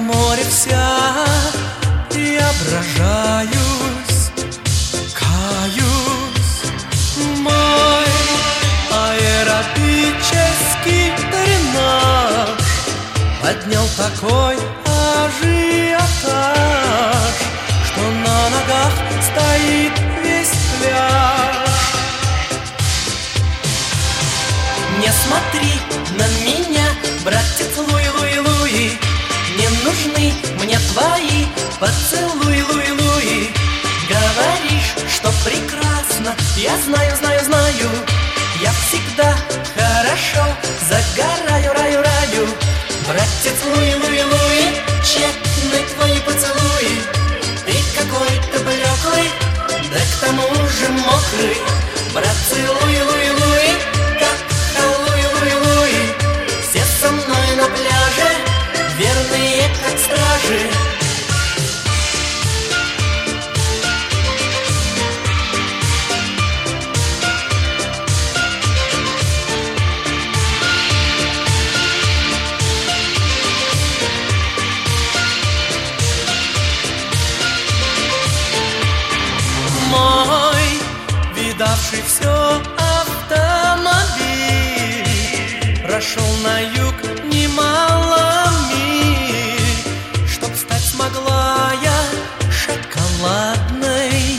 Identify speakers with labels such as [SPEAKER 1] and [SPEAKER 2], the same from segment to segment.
[SPEAKER 1] море вся и ображаюсь, каюсь. Мой аэробический тренаж поднял такой ажиотаж, что на ногах стоит весь пляж. Не смотри на меня, братец Луи-Луи-Луи, не нужны мне твои поцелуи, Луи-Луи. Говоришь, что прекрасно, я знаю, знаю, знаю. Я всегда хорошо загораю, раю. Братец Луи-Луи-Луи, тщетны твои поцелуи. Ты какой-то блеклый, да к тому же мокрый. Братцы Луи-Луи-Луи, как Луи-Луи-Луи, все со мной на пляже, верные как стражи. Мой видавший все автомобиль прошел на юг немало миль, чтоб стать смогла я шоколадной,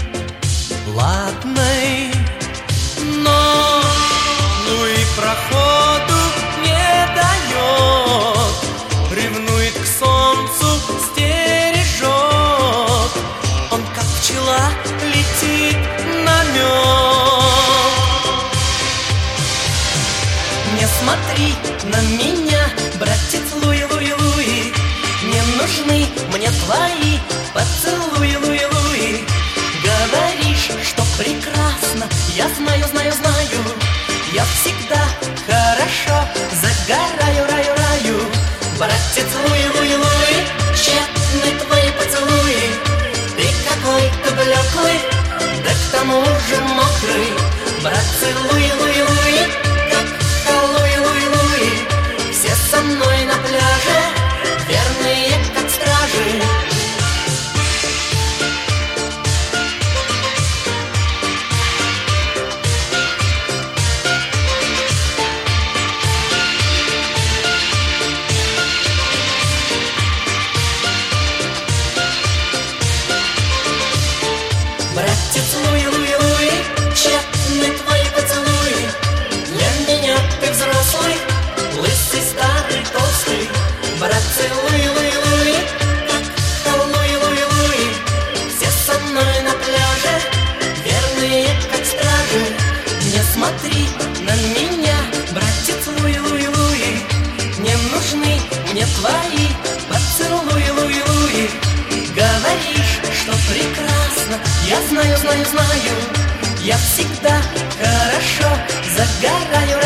[SPEAKER 1] ладной. Но Луи проходу не дает, ревнует к солнцу, стережет. Он как пчела летит на мед. Не смотри на меня, братец Луи-Луи-Луи, не нужны мне твои поцелуи, Луи-Луи. Говоришь, что прекрасно, я знаю, знаю, знаю. Я всегда хорошо загораю, раю. Братец Луи-Луи-Луи, тщетны твои поцелуи. Ты какой-то блеклый, да к тому же мокрый. Братцы Луи-Луи-Луи, как Луи-Луи-Луи, все со мной на пляже, верные как стражи. Братец Луи-Луи-Луи, тщетны твои поцелуи. Для меня ты взрослый, лысый, старый, толстый. Братцы Луи-Луи-Луи, как Луи-Луи-Луи, все со мной на пляже, верные как стражи. Не смотри на меня, братец Луи-Луи-Луи, не нужны мне твои поцелуи, Луи-Луи. Говоришь, что прекрасно, я знаю, знаю, знаю. Я всегда хорошо загораю,